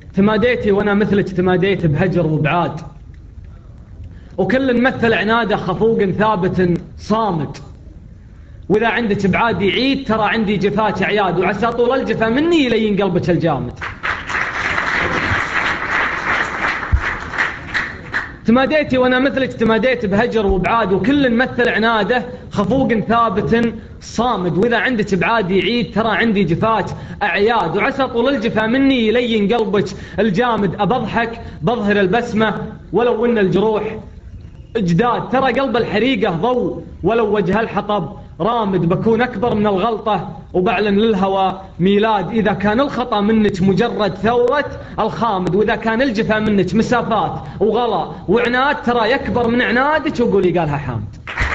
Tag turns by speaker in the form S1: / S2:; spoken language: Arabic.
S1: تماديتي وانا مثلك تماديت بهجر وبعاد، وكل مثل عناده خفوق ثابت صامد، واذا عندك بعاد يعيد ترى عندي جفاك عياد، وعسى طول الجفا مني يلين قلبك الجامد. تماديتي وانا مثلك تماديت بهجر وبعاد، وكل مثل عناده خفوق ثابت صامد، واذا عندك بعاد يعيد ترى عندي جفاك اعياد، وعسى طول الجفا مني يلين قلبك الجامد. ابضحك بظهر البسمه ولو ان الجروح اجداد، ترى قلب الحريقه ضوء ولو وجه الحطب رامد، بكون اكبر من الغلطه وبعلن للهوى ميلاد. اذا كان الخطا منك مجرد ثوره الخامد، واذا كان الجفا منك مسافات وغلا وعناد، ترى يكبر من عنادك وقولي قالها حامد.